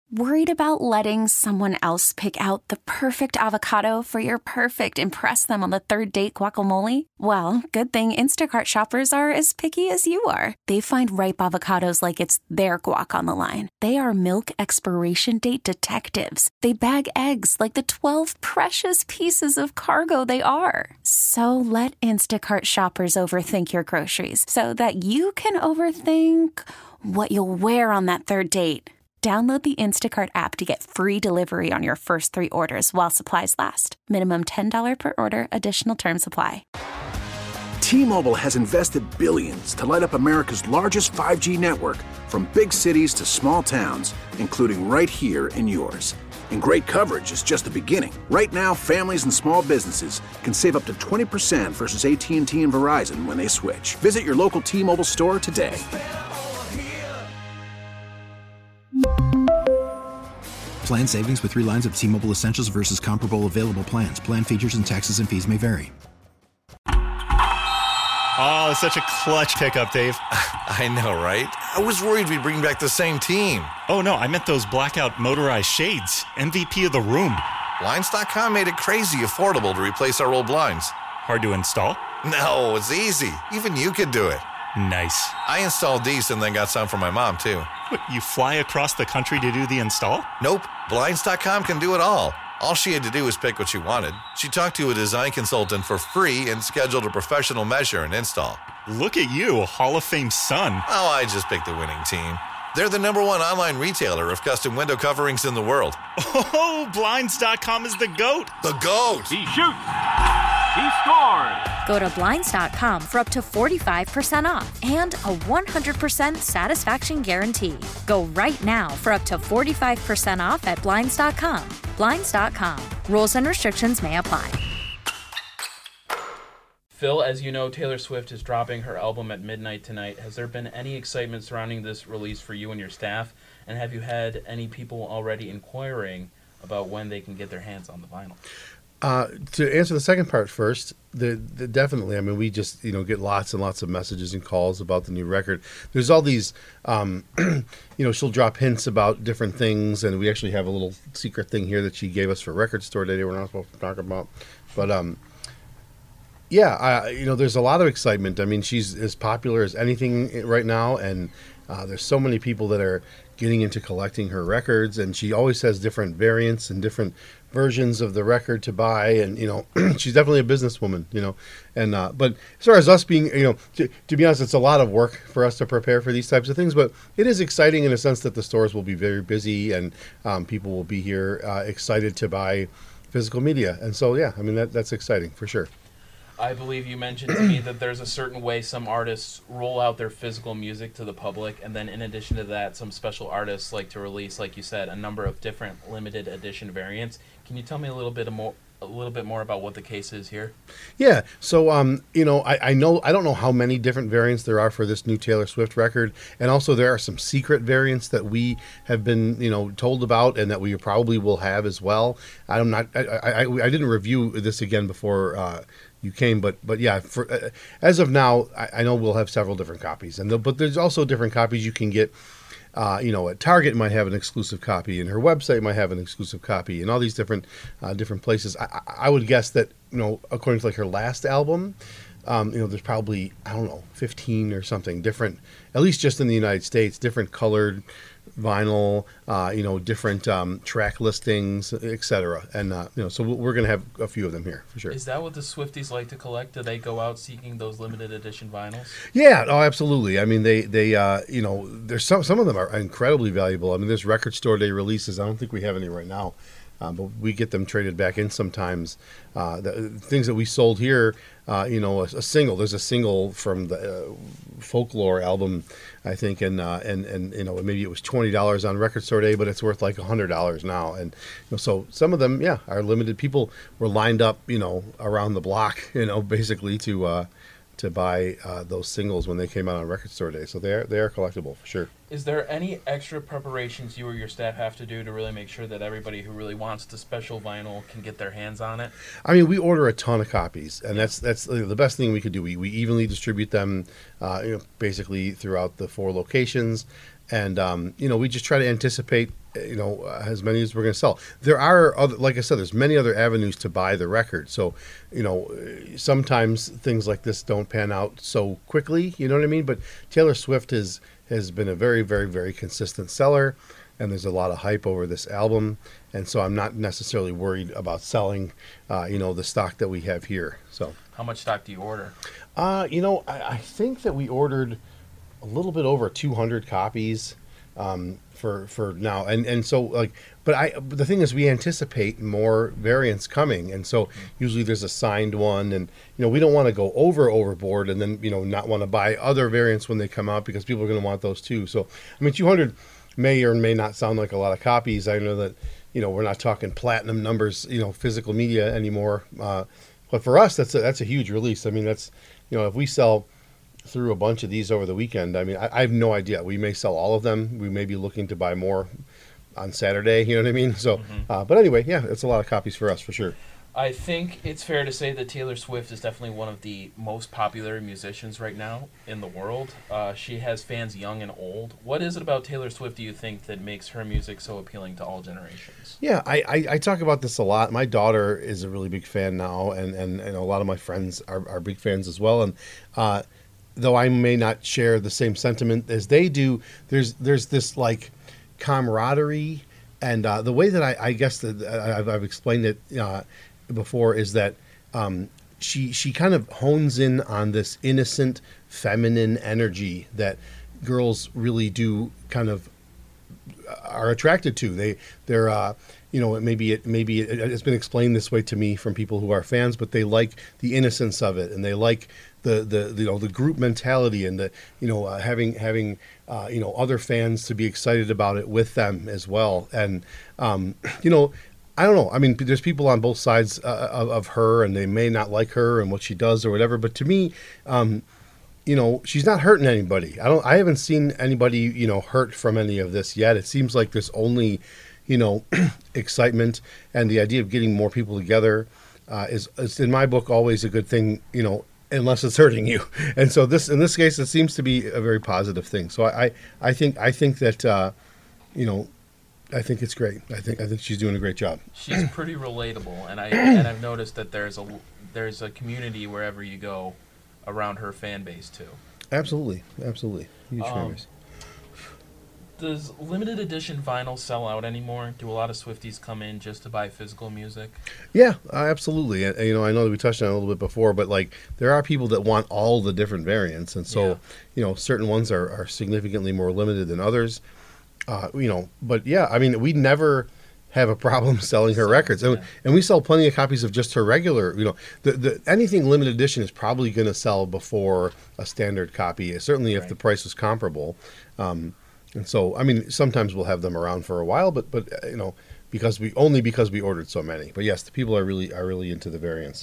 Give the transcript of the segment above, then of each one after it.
Worried about letting someone else pick out the perfect avocado for your perfect impress them on the third date guacamole? Well, good thing Instacart shoppers are as picky as you are. They find ripe avocados like it's their guac on the line. They are milk expiration date detectives. They bag eggs like the 12 precious pieces of cargo they are. So let Instacart shoppers overthink your groceries so that you can overthink what you'll wear on that third date. Download the Instacart app to get free delivery on your first 3 orders while supplies last. Minimum $10 per order. Additional terms apply. T-Mobile has invested billions to light up America's largest 5G network, from big cities to small towns, including right here in yours. And great coverage is just the beginning. Right now, families and small businesses can save up to 20% versus AT&T and Verizon when they switch. Visit your local T-Mobile store today. Plan savings with 3 lines of T-Mobile Essentials versus comparable available plans. Plan features and taxes and fees may vary. Oh, such a clutch pickup, Dave. I know, right? I was worried we'd bring back the same team. Oh, no, I meant those blackout motorized shades. MVP of the room. Blinds.com made it crazy affordable to replace our old blinds. Hard to install? No, it's easy. Even you could do it. Nice. I installed these and then got some for my mom, too. What, you fly across the country to do the install? Nope. Blinds.com can do it all. All she had to do was pick what she wanted. She talked to a design consultant for free and scheduled a professional measure and install. Look at you, a Hall of Fame son. Oh, I just picked the winning team. They're the #1 online retailer of custom window coverings in the world. Oh, Blinds.com is the GOAT. The GOAT! He shoots! He scores! Go to Blinds.com for up to 45% off and a 100% satisfaction guarantee. Go right now for up to 45% off at Blinds.com. Blinds.com. Rules and restrictions may apply. Phil, as you know, Taylor Swift is dropping her album at midnight tonight. Has there been any excitement surrounding this release for you and your staff? And have you had any people already inquiring about when they can get their hands on the vinyl? To answer the second part first, definitely. I mean, we just get lots and lots of messages and calls about the new record. There's all these, she'll drop hints about different things, and we actually have a little secret thing here that she gave us for Record Store Day we're not supposed to talk about. But there's a lot of excitement. I mean, she's as popular as anything right now, and there's so many people that are getting into collecting her records, and she always has different variants and different versions of the record to buy, and she's definitely a businesswoman, and but as far as us being, to be honest, it's a lot of work for us to prepare for these types of things, but it is exciting in a sense that the stores will be very busy, and people will be here excited to buy physical media, and so I mean that's exciting for sure. I believe you mentioned to me that there's a certain way some artists roll out their physical music to the public, and then in addition to that, some special artists like to release, like you said, a number of different limited edition variants. Can you tell me a little bit more about what the case is here? Yeah. So, I don't know how many different variants there are for this new Taylor Swift record, and also there are some secret variants that we have been, told about, and that we probably will have as well. I didn't review this again before you came, but yeah, as of now, I know we'll have several different copies, but there's also different copies you can get. At Target might have an exclusive copy, and her website might have an exclusive copy, and all these different places. I would guess that according to like her last album, there's probably 15 or something different, at least just in the United States, different colored vinyl, different track listings, etc. And so we're going to have a few of them here for sure. Is that what the Swifties like to collect? Do they go out seeking those limited edition vinyls? Yeah, absolutely. I mean, they there's some of them are incredibly valuable. I mean, there's Record Store Day releases. I don't think we have any right now. But we get them traded back in sometimes. The things that we sold here, a single. There's a single from the Folklore album, I think, and maybe it was $20 on Record Store Day, but it's worth like $100 now. And so some of them, are limited. People were lined up, around the block, basically to buy those singles when they came out on Record Store Day. So they are collectible for sure. Is there any extra preparations you or your staff have to do to really make sure that everybody who really wants the special vinyl can get their hands on it? I mean, we order a ton of copies, and that's the best thing we could do. We evenly distribute them, basically throughout the 4 locations. And we just try to anticipate as many as we're going to sell. There are other, like I said, there's many other avenues to buy the record. So sometimes things like this don't pan out so quickly. You know what I mean? But Taylor Swift has been a very, very, very consistent seller, and there's a lot of hype over this album. And so I'm not necessarily worried about selling, the stock that we have here. So how much stock do you order? I think that we ordered a little bit over 200 copies for now, and so but the thing is, we anticipate more variants coming, and so usually there's a signed one, and we don't want to go overboard, and then not want to buy other variants when they come out, because people are going to want those too. So 200 may or may not sound like a lot of copies. I know that we're not talking platinum numbers, physical media anymore, but for us that's a huge release. That's if we sell through a bunch of these over the weekend, I have no idea. We may sell all of them. We may be looking to buy more on Saturday. You know what I mean? So, but anyway, yeah, it's a lot of copies for us for sure. I think it's fair to say that Taylor Swift is definitely one of the most popular musicians right now in the world. She has fans young and old. What is it about Taylor Swift, do you think, that makes her music so appealing to all generations? Yeah, I talk about this a lot. My daughter is a really big fan now, and a lot of my friends are big fans as well. And though I may not share the same sentiment as they do, there's this like camaraderie, and the way that I guess that I've explained it before is that she kind of hones in on this innocent feminine energy that girls really do kind of are attracted to. They're maybe it's been explained this way to me from people who are fans, but they like the innocence of it, and they like the group mentality, and the having other fans to be excited about it with them as well. And I don't know. There's people on both sides of her, and they may not like her and what she does or whatever. But to me, she's not hurting anybody. I haven't seen anybody hurt from any of this yet. It seems like there's only excitement, and the idea of getting more people together is in my book always a good thing. Unless it's hurting you. And so in this case, it seems to be a very positive thing. So I think that I think it's great. I think she's doing a great job. She's pretty relatable, and I've noticed that there's a community wherever you go around her fan base too. Absolutely. Huge fan base. Does limited edition vinyl sell out anymore? Do a lot of Swifties come in just to buy physical music? Yeah, absolutely. I know that we touched on it a little bit before, but there are people that want all the different variants, and so certain ones are significantly more limited than others. But yeah, we never have a problem selling her records, and we sell plenty of copies of just her regular. The anything limited edition is probably going to sell before a standard copy, certainly if the price is comparable. And so, sometimes we'll have them around for a while, but because we ordered so many. But yes, the people are really into the variants.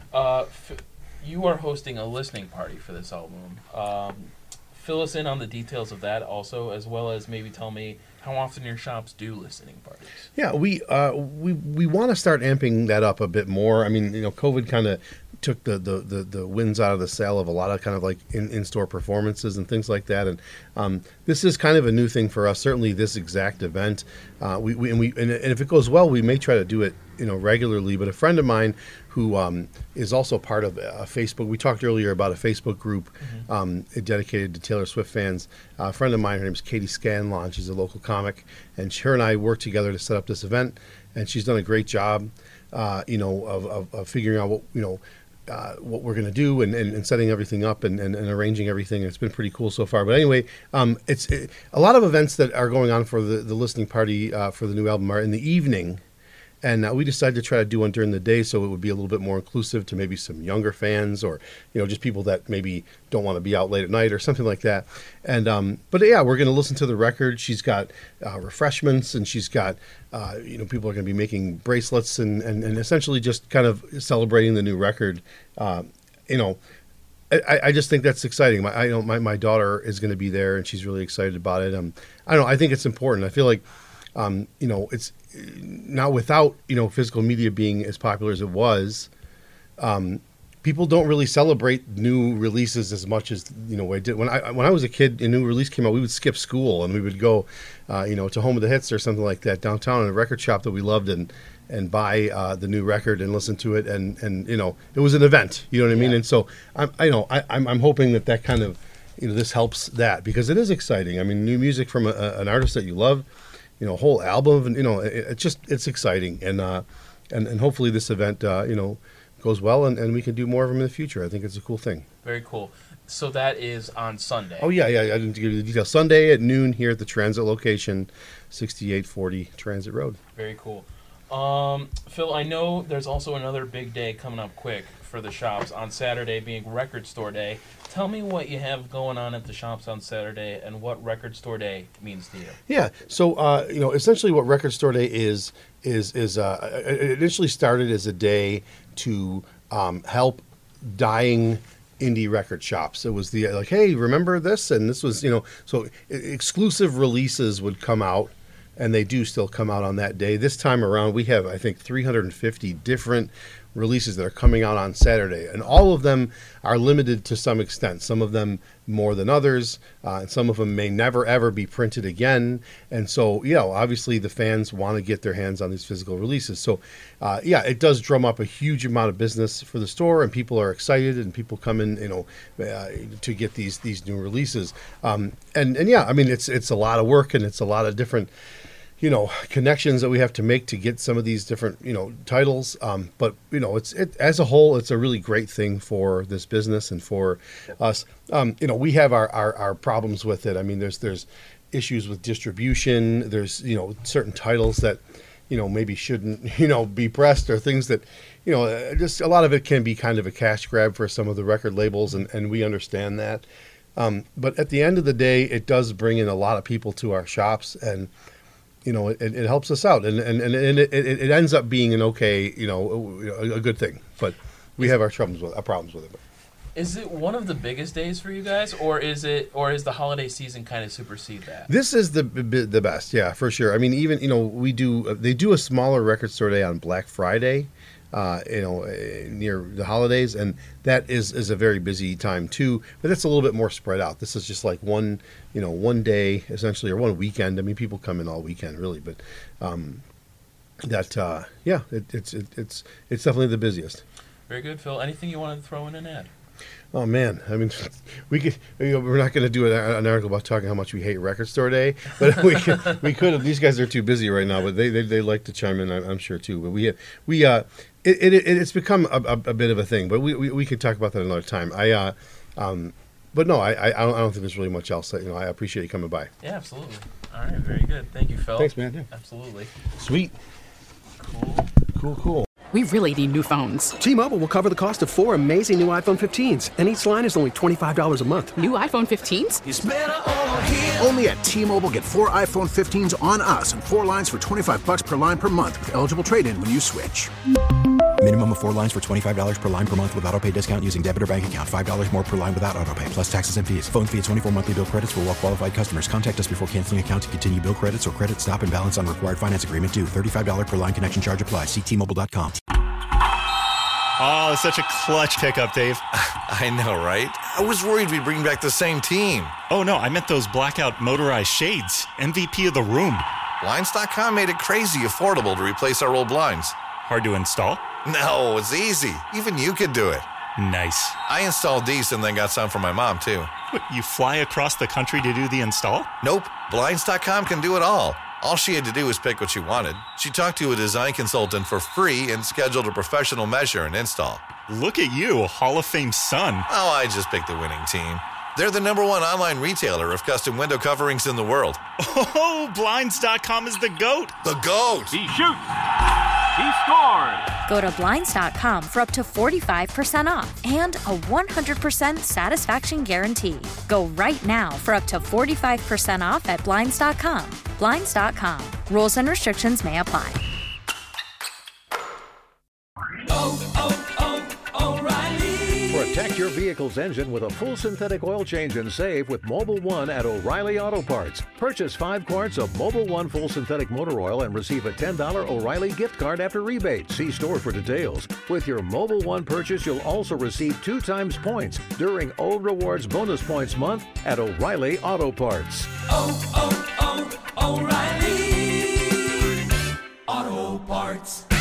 You are hosting a listening party for this album. Fill us in on the details of that also, as well as maybe tell me how often your shops do listening parties. Yeah, we want to start amping that up a bit more. COVID kind of took the winds out of the sail of a lot of kind of like in-store performances and things like that, and this is kind of a new thing for us. Certainly, this exact event, and if it goes well, we may try to do it regularly. But a friend of mine who is also part of a Facebook, we talked earlier about a Facebook group dedicated to Taylor Swift fans. A friend of mine, her name is Katie Scanlon. She's a local comic, and her and I worked together to set up this event, and she's done a great job, of figuring out what we're going to do and setting everything up and arranging everything. It's been pretty cool so far. But anyway, it's a lot of events that are going on for the listening party for the new album are in the evening. And we decided to try to do one during the day, so it would be a little bit more inclusive to maybe some younger fans, or just people that maybe don't want to be out late at night or something like that. And but yeah, we're going to listen to the record. She's got refreshments, and she's got people are going to be making bracelets and essentially just kind of celebrating the new record. I just think that's exciting. My daughter is going to be there, and she's really excited about it. I think it's important. I feel like it's now without physical media being as popular as it was, people don't really celebrate new releases as much as we did. When I was a kid, a new release came out, we would skip school and we would go, to Home of the Hits or something like that downtown in a record shop that we loved and buy the new record and listen to it, and it was an event. You know what I mean? And so I'm hoping that kind of this helps that, because it is exciting. I mean, new music from an artist that you love, a whole album, and it's exciting, and hopefully this event goes well, and we can do more of them in the future. I think it's a cool thing. Very cool. So that is on Sunday. Oh yeah. I didn't give you the details. Sunday at noon here at the Transit location, 6840 Transit Road. Very cool. Phil, I know there's also another big day coming up quick for the shops on Saturday, being Record Store Day. Tell me what you have going on at the shops on Saturday and what Record Store Day means to you. Yeah, so essentially what Record Store Day is it initially started as a day to help dying indie record shops. It was hey, remember this? And this was so exclusive releases would come out. And they do still come out on that day. This time around, we have, I think, 350 different releases that are coming out on Saturday. And all of them are limited to some extent. Some of them more than others. And some of them may never, ever be printed again. And so, obviously the fans want to get their hands on these physical releases. So, it does drum up a huge amount of business for the store. And people are excited. And people come in, to get these new releases. It's a lot of work. And it's a lot of different connections that we have to make to get some of these different, titles. But as a whole, it's a really great thing for this business and for us. We have our problems with it. I mean, there's issues with distribution. There's, certain titles that, maybe shouldn't, be pressed, or things that, just a lot of it can be kind of a cash grab for some of the record labels. And we understand that. But at the end of the day, it does bring in a lot of people to our shops, and it helps us out, and it ends up being an okay, a good thing. But we have our problems with it. Is it one of the biggest days for you guys, or is the holiday season kind of supersede that? This is the best, yeah, for sure. I mean, even they do a smaller Record Store Day on Black Friday, near the holidays, and that is a very busy time too. But that's a little bit more spread out. This is just like one day essentially, or one weekend. I mean, people come in all weekend really, but it's definitely the busiest. Very good, Phil. Anything you wanted to throw in an ad? Oh man, I mean, we could. We're not going to do an article about talking how much we hate Record Store Day, but we could have. These guys are too busy right now, but they like to chime in, I'm sure too. But it's become a bit of a thing, but we could talk about that another time. But no, I don't think there's really much else. I appreciate you coming by. Yeah, absolutely. All right, very good. Thank you, Phil. Thanks, man. Yeah. Absolutely. Sweet. Cool. We really need new phones. T-Mobile will cover the cost of 4 amazing new iPhone 15s, and each line is only $25 a month. New iPhone 15s? It's better over here. Only at T-Mobile, get 4 iPhone 15s on us and 4 lines for $25 per line per month with eligible trade-in when you switch. Minimum of 4 lines for $25 per line per month with autopay discount using debit or bank account. $5 more per line without autopay, plus taxes and fees. Phone fee at 24 monthly bill credits for well-qualified customers. Contact us before canceling account to continue bill credits or credit stop and balance on required finance agreement due. $35 per line connection charge applies. See T-Mobile.com. Oh, such a clutch pickup, Dave. I know, right? I was worried we'd bring back the same team. Oh, no, I meant those blackout motorized shades. MVP of the room. Blinds.com made it crazy affordable to replace our old blinds. Hard to install? No, it's easy. Even you could do it. Nice. I installed these and then got some for my mom, too. What, you fly across the country to do the install? Nope. Blinds.com can do it all. All she had to do was pick what she wanted. She talked to a design consultant for free and scheduled a professional measure and install. Look at you, Hall of Fame son. Oh, I just picked the winning team. They're the #1 online retailer of custom window coverings in the world. Oh, Blinds.com is the GOAT. The GOAT. He shoots. He scores. Go to Blinds.com for up to 45% off and a 100% satisfaction guarantee. Go right now for up to 45% off at Blinds.com. Blinds.com. Rules and restrictions may apply. O'Reilly. Protect your your vehicle's engine with a full synthetic oil change and save with Mobil 1 at O'Reilly Auto Parts. Purchase 5 quarts of Mobil 1 full synthetic motor oil and receive a $10 O'Reilly gift card after rebate. See store for details. With your Mobil 1 purchase, you'll also receive 2 times points during Old Rewards Bonus Points Month at O'Reilly Auto Parts. O'Reilly Auto Parts.